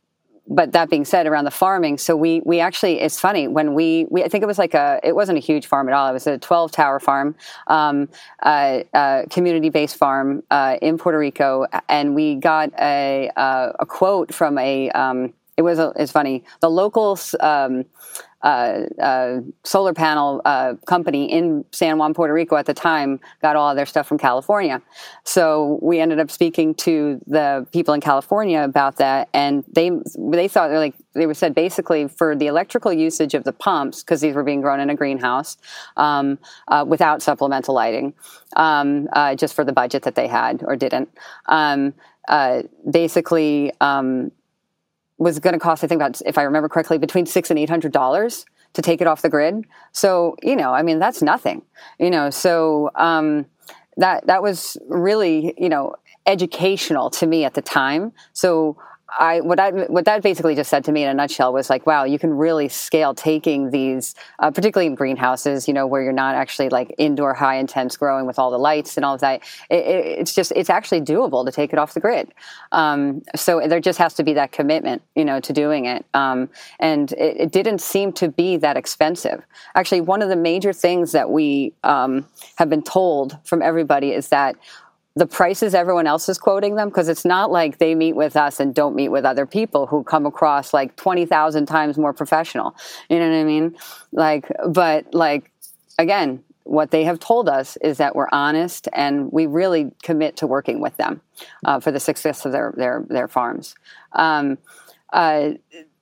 But that being said, around the farming, so we we actually, it's funny, when we, we I think it was like a, it wasn't a huge farm at all. It was a twelve tower farm, um, uh, uh, community-based farm uh, in Puerto Rico. And we got a uh, a quote from a, um, it was, a, it's funny, the local um, uh, uh, solar panel uh, company in San Juan, Puerto Rico at the time got all of their stuff from California. So we ended up speaking to the people in California about that, and they they thought, they're like, they were said basically for the electrical usage of the pumps, because these were being grown in a greenhouse um, uh, without supplemental lighting, um, uh, just for the budget that they had or didn't. Um, uh, basically. Um, was going to cost, I think, about, if I remember correctly, between six and eight hundred dollars to take it off the grid. So, you know, I mean, that's nothing. You know, so um, that that was really, you know, educational to me at the time. So I what I what that basically just said to me in a nutshell was like, wow, you can really scale taking these, uh, particularly in greenhouses, you know, where you're not actually like indoor high intense growing with all the lights and all of that. It, it, it's just it's actually doable to take it off the grid. Um, so there just has to be that commitment, you know, to doing it. Um, and it, it didn't seem to be that expensive. Actually, one of the major things that we um, have been told from everybody is that the prices everyone else is quoting them, because it's not like they meet with us and don't meet with other people who come across like twenty thousand times more professional. You know what I mean? Like, but like, again, what they have told us is that we're honest and we really commit to working with them uh, for the success of their, their, their farms. Um, uh,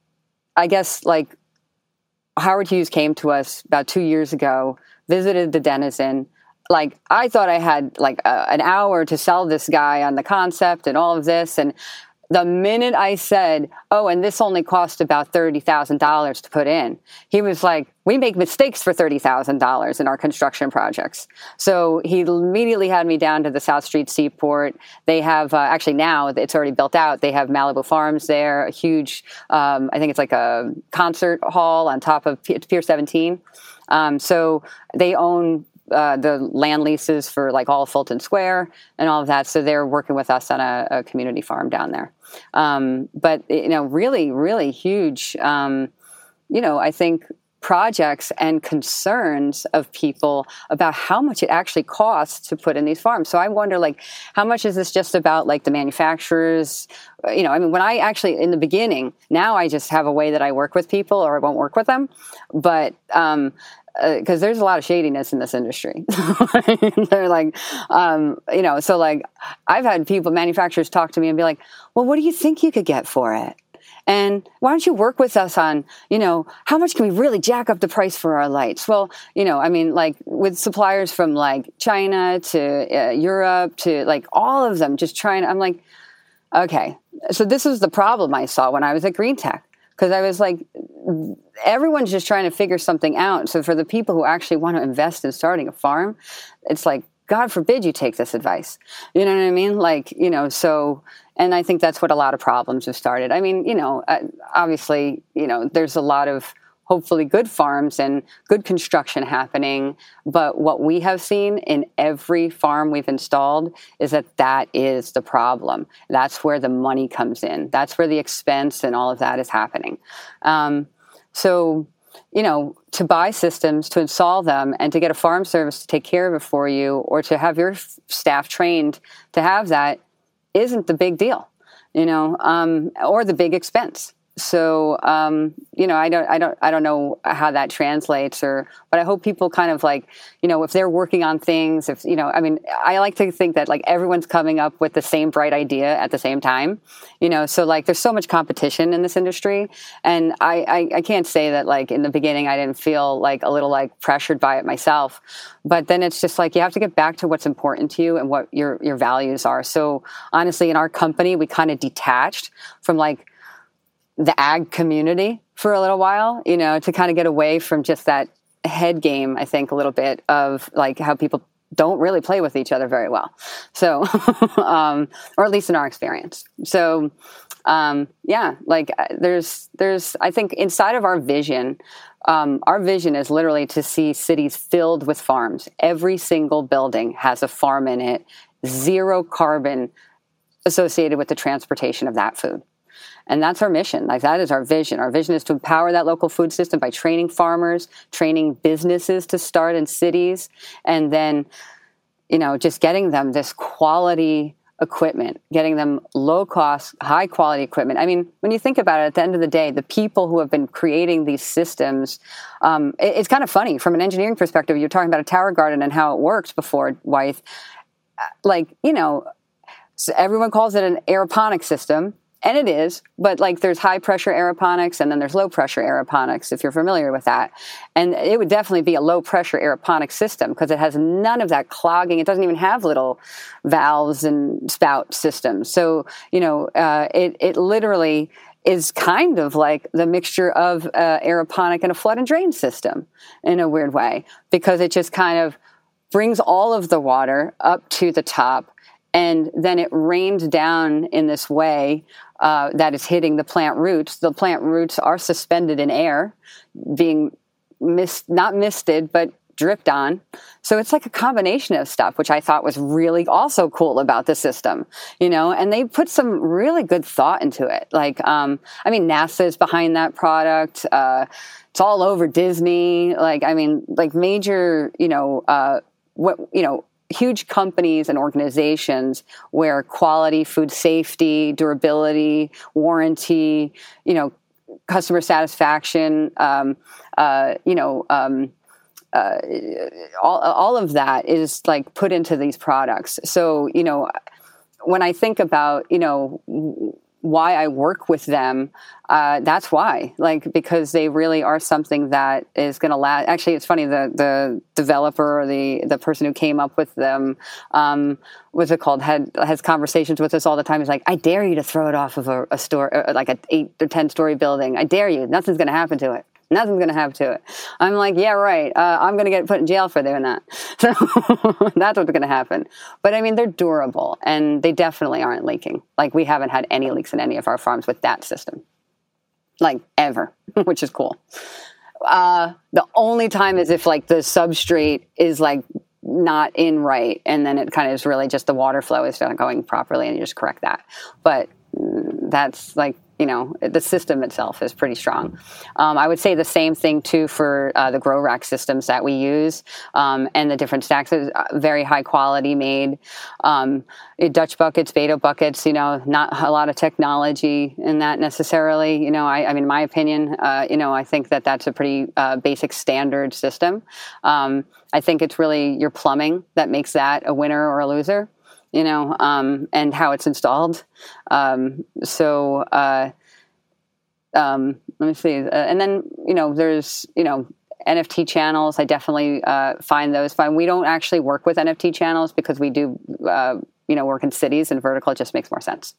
I guess like Howard Hughes came to us about two years ago, visited the Denizen. Like, I thought I had like a, an hour to sell this guy on the concept and all of this. And the minute I said, oh, and this only cost about thirty thousand dollars to put in, he was like, we make mistakes for thirty thousand dollars in our construction projects. So he immediately had me down to the South Street Seaport. They have, uh, actually now it's already built out. They have Malibu Farms there, a huge, um, I think it's like a concert hall on top of Pier seventeen. Um, so they own uh, the land leases for like all of Fulton Square and all of that. So they're working with us on a, a community farm down there. Um, but, you know, really, really huge, um, you know, I think projects and concerns of people about how much it actually costs to put in these farms. So I wonder, like, how much is this just about like the manufacturers? You know, I mean, when I actually, in the beginning, now I just have a way that I work with people or I won't work with them. But, um, because uh, there's a lot of shadiness in this industry. They're like, um, you know, so like I've had people, manufacturers talk to me and be like, well, what do you think you could get for it? And why don't you work with us on, you know, how much can we really jack up the price for our lights? Well, you know, I mean, like with suppliers from like China to uh, Europe to like all of them just trying, I'm like, okay. So this was the problem I saw when I was at Green Tech, because I was like, everyone's just trying to figure something out. So for the people who actually want to invest in starting a farm, it's like, God forbid you take this advice. You know what I mean? Like, you know, so, and I think that's what a lot of problems have started. I mean, you know, obviously, you know, there's a lot of hopefully good farms and good construction happening. But what we have seen in every farm we've installed is that that is the problem. That's where the money comes in. That's where the expense and all of that is happening. Um, so, you know, to buy systems, to install them, and to get a farm service to take care of it for you, or to have your f- staff trained to have that, isn't the big deal, you know, um, or the big expense. So, um, you know, I don't, I don't, I don't know how that translates, or, but I hope people kind of like, you know, if they're working on things, if, you know, I mean, I like to think that like everyone's coming up with the same bright idea at the same time, you know, so like there's so much competition in this industry. And I, I, I can't say that like in the beginning, I didn't feel like a little like pressured by it myself, but then it's just like, you have to get back to what's important to you and what your, your values are. So honestly, in our company, we kind of detached from like the ag community for a little while, you know, to kind of get away from just that head game, I think, a little bit of like how people don't really play with each other very well. So, um, or at least in our experience. So, um, yeah, like there's, there's, I think inside of our vision, um, our vision is literally to see cities filled with farms. Every single building has a farm in it, zero carbon associated with the transportation of that food. And that's our mission. Like that is our vision. Our vision is to empower that local food system by training farmers, training businesses to start in cities, and then, you know, just getting them this quality equipment, getting them low cost, high quality equipment. I mean, when you think about it, at the end of the day, the people who have been creating these systems, um, it, it's kind of funny from an engineering perspective. You're talking about a tower garden and how it worked before, Wythe. Like, you know, so everyone calls it an aeroponic system. And it is, but like there's high pressure aeroponics and then there's low pressure aeroponics, if you're familiar with that. And it would definitely be a low pressure aeroponic system because it has none of that clogging. It doesn't even have little valves and spout systems. So, you know, uh, it, it literally is kind of like the mixture of uh, aeroponic and a flood and drain system in a weird way, because it just kind of brings all of the water up to the top. And then it rains down in this way uh, that is hitting the plant roots. The plant roots are suspended in air, being mist, not misted, but dripped on. So it's like a combination of stuff, which I thought was really also cool about the system, you know, and they put some really good thought into it. Like, um, I mean, NASA is behind that product. Uh, it's all over Disney. Like, I mean, like major, you know, uh, what, you know, huge companies and organizations where quality, food safety, durability, warranty, you know, customer satisfaction, um, uh, you know, um, uh, all, all of that is like put into these products. So, you know, when I think about, you know, why I work with them, uh, that's why, like, because they really are something that is going to last. Actually, it's funny, the, the developer or the, the person who came up with them, um, what's it called, had, has conversations with us all the time. He's like, I dare you to throw it off of a, a store, like an eight or ten story building. I dare you. Nothing's going to happen to it. Nothing's going to happen to it. I'm like, yeah, right. Uh, I'm going to get put in jail for doing that. So that's what's going to happen. But I mean, they're durable and they definitely aren't leaking. Like we haven't had any leaks in any of our farms with that system, like ever, which is cool. Uh, the only time is if like the substrate is like not in right, and then it kind of is really just the water flow is not going properly, and you just correct that. But that's like, you know, the system itself is pretty strong. Um, I would say the same thing too for uh, the grow rack systems that we use, um, and the different stacks is very high quality made. Um, Dutch buckets, Beto buckets, you know, not a lot of technology in that necessarily. You know, I, I mean, in my opinion, uh, you know, I think that that's a pretty uh, basic standard system. Um, I think it's really your plumbing that makes that a winner or a loser. You know, um, and how it's installed. Um, so, uh, um, let me see. Uh, and then, you know, there's, you know, N F T channels. I definitely uh, find those fine. We don't actually work with N F T channels because we do, uh, you know, work in cities, and vertical just makes more sense.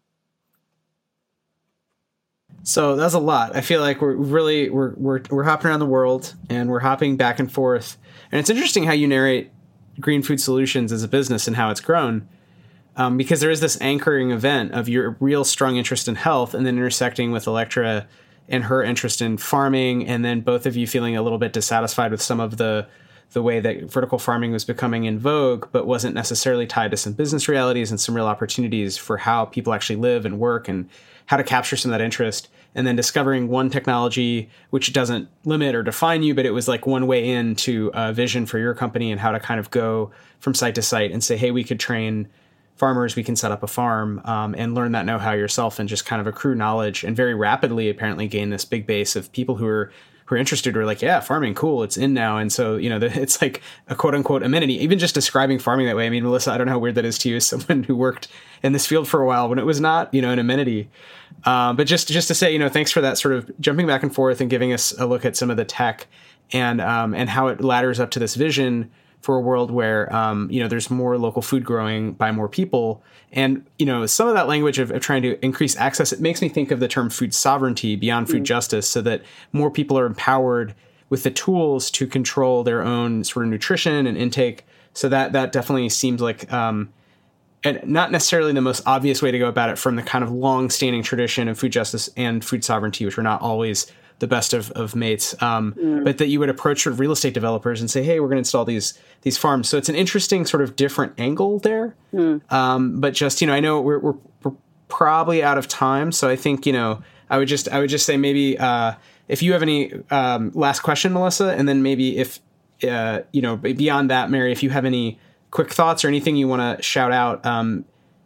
So that's a lot. I feel like we're really, we're, we're, we're hopping around the world, and we're hopping back and forth. And it's interesting how you narrate Green Food Solutions as a business and how it's grown, um, because there is this anchoring event of your real strong interest in health, and then intersecting with Electra and her interest in farming, and then both of you feeling a little bit dissatisfied with some of the the way that vertical farming was becoming in vogue, but wasn't necessarily tied to some business realities and some real opportunities for how people actually live and work and how to capture some of that interest. And then discovering one technology which doesn't limit or define you, but it was like one way into a vision for your company and how to kind of go from site to site and say, hey, we could train farmers, we can set up a farm, um, and learn that know-how yourself and just kind of accrue knowledge, and very rapidly apparently gain this big base of people who are who are interested, who are like, yeah, farming, cool, it's in now. And so, you know, the, it's like a quote unquote amenity. Even just describing farming that way. I mean, Melissa, I don't know how weird that is to you as someone who worked in this field for a while when it was not, you know, an amenity. Um, but just just to say, you know, thanks for that sort of jumping back and forth and giving us a look at some of the tech and um, and how it ladders up to this vision for a world where, um, you know, there's more local food growing by more people. And, you know, some of that language of, of trying to increase access, it makes me think of the term food sovereignty beyond food mm. justice, so that more people are empowered with the tools to control their own sort of nutrition and intake. So that that definitely seems like um, and not necessarily the most obvious way to go about it from the kind of long-standing tradition of food justice and food sovereignty, which are not always the best of, of mates, um, mm. but that you would approach sort of real estate developers and say, hey, we're going to install these these farms. So it's an interesting sort of different angle there. Mm. Um, but just, you know, I know we're, we're we're probably out of time. So I think, you know, I would just I would just say maybe uh, if you have any um, last question, Melissa, and then maybe if, uh, you know, beyond that, Mary, if you have any quick thoughts or anything you want to shout out, um,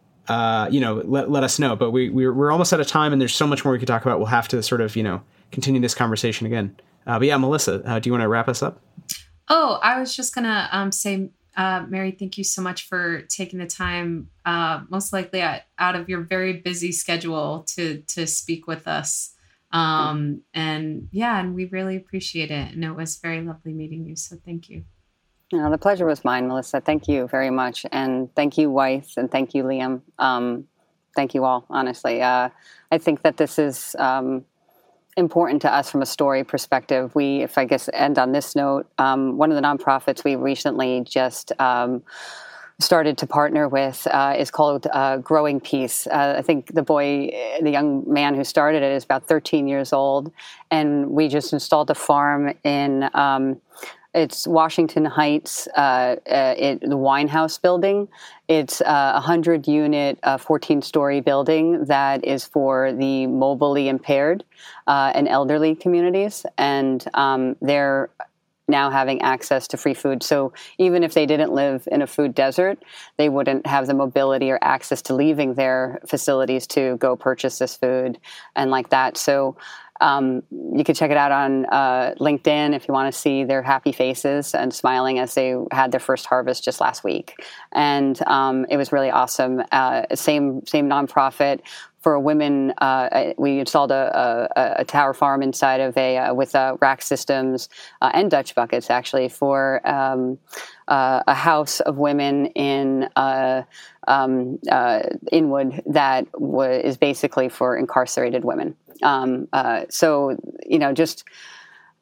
uh, you know, let, let us know. But we, we're, we're almost out of time, and there's so much more we could talk about. We'll have to sort of, you know, continue this conversation again. Uh, but yeah, Melissa, uh, do you want to wrap us up? Oh, I was just going to um, say, uh, Mary, thank you so much for taking the time, uh, most likely out of your very busy schedule to to speak with us. Um, and yeah, and we really appreciate it. And it was very lovely meeting you. So thank you. No, the pleasure was mine, Melissa. Thank you very much. And thank you, Wythe, and thank you, Liam. Um, thank you all, honestly. Uh, I think that this is um, important to us from a story perspective. We, if I guess, end on this note, um, one of the nonprofits we recently just um, started to partner with uh, is called uh, Growing Peace. Uh, I think the boy, the young man who started it is about thirteen years old, and we just installed a farm in um, it's Washington Heights, uh, uh, it, the Winehouse building. It's a hundred unit, uh, fourteen story building that is for the mobilely impaired uh, and elderly communities. And um, they're now having access to free food. So even if they didn't live in a food desert, they wouldn't have the mobility or access to leaving their facilities to go purchase this food and like that. So Um, you can check it out on uh, LinkedIn if you want to see their happy faces and smiling as they had their first harvest just last week. And um, it was really awesome. Uh, same same nonprofit for women. Uh, we installed a, a, a tower farm inside of a uh, with uh, rack systems uh, and Dutch buckets actually for um, uh, a house of women in uh, um, uh, Inwood that w- is basically for incarcerated women. Um, uh, so, you know, just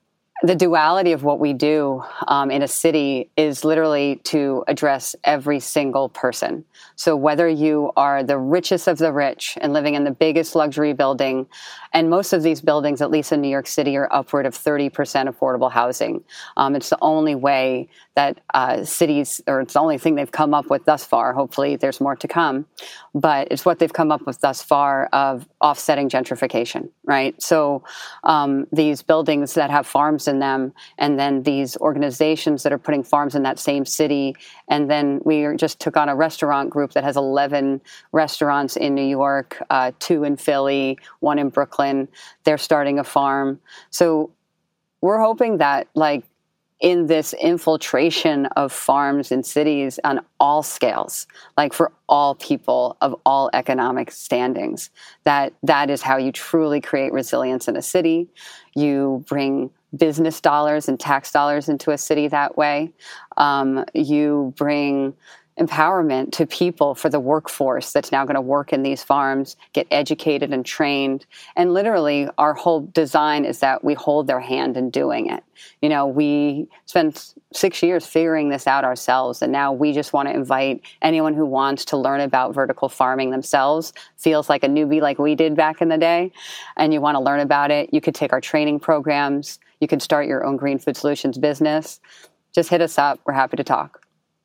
the duality of what we do um, in a city is literally to address every single person. So whether you are the richest of the rich and living in the biggest luxury building, and most of these buildings, at least in New York City, are upward of thirty percent affordable housing. Um, it's the only way that uh, cities, or it's the only thing they've come up with thus far. Hopefully there's more to come, but it's what they've come up with thus far of offsetting gentrification, right? So um, these buildings that have farms in them, and then these organizations that are putting farms in that same city, and then we just took on a restaurant group that has eleven restaurants in New York, uh, two in Philly, one in Brooklyn. They're starting a farm. So we're hoping that, like, in this infiltration of farms in cities on all scales, like for all people of all economic standings, that that is how you truly create resilience in a city. You bring business dollars and tax dollars into a city that way. Um, you bring empowerment to people for the workforce that's now going to work in these farms, get educated and trained. And literally, our whole design is that we hold their hand in doing it. You know, we spent six years figuring this out ourselves, and now we just want to invite anyone who wants to learn about vertical farming themselves, feels like a newbie like we did back in the day, and you want to learn about it. You could take our training programs. You can start your own Green Food Solutions business. Just hit us up. We're happy to talk.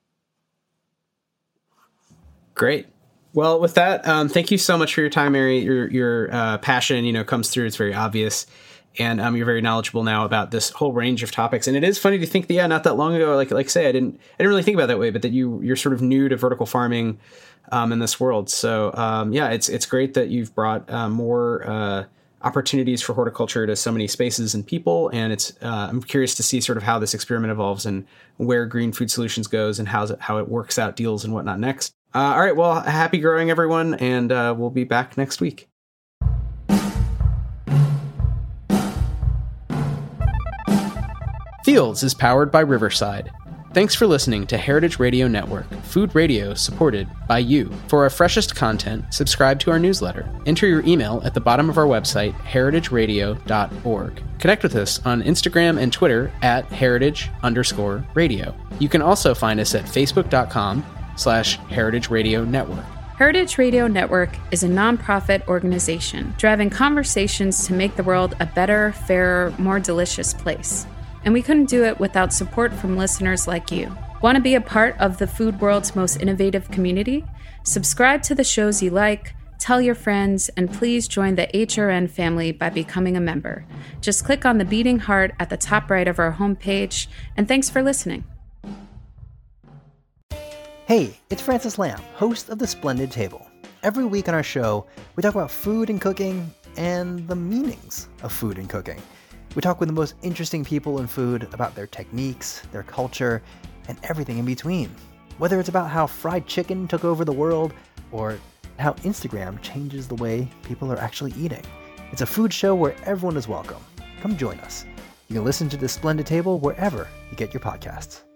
Great. Well, with that, um, thank you so much for your time, Mary. Your your uh, passion, you know, comes through. It's very obvious, and um, you're very knowledgeable now about this whole range of topics. And it is funny to think that, yeah, not that long ago, like like say, I didn't I didn't really think about it that way, but that you you're sort of new to vertical farming um, in this world. So um, yeah, it's it's great that you've brought uh, more uh, opportunities for horticulture to so many spaces and people. And it's uh, I'm curious to see sort of how this experiment evolves and where Green Food Solutions goes and how it, how it works out deals and whatnot next. Uh, all right. Well, happy growing, everyone. And uh, we'll be back next week. Fields is powered by Riverside. Thanks for listening to Heritage Radio Network, food radio supported by you. For our freshest content, subscribe to our newsletter. Enter your email at the bottom of our website, heritage radio dot org. Connect with us on Instagram and Twitter at heritage underscore radio. You can also find us at facebook.com slash Heritage Radio Network. Heritage Radio Network is a nonprofit organization driving conversations to make the world a better, fairer, more delicious place. And we couldn't do it without support from listeners like you. Want to be a part of the food world's most innovative community? Subscribe to the shows you like, tell your friends, and please join the H R N family by becoming a member. Just click on the beating heart at the top right of our homepage, and thanks for listening. Hey, it's Francis Lamb, host of The Splendid Table. Every week on our show, we talk about food and cooking and the meanings of food and cooking. We talk with the most interesting people in food about their techniques, their culture, and everything in between. Whether it's about how fried chicken took over the world or how Instagram changes the way people are actually eating. It's a food show where everyone is welcome. Come join us. You can listen to The Splendid Table wherever you get your podcasts.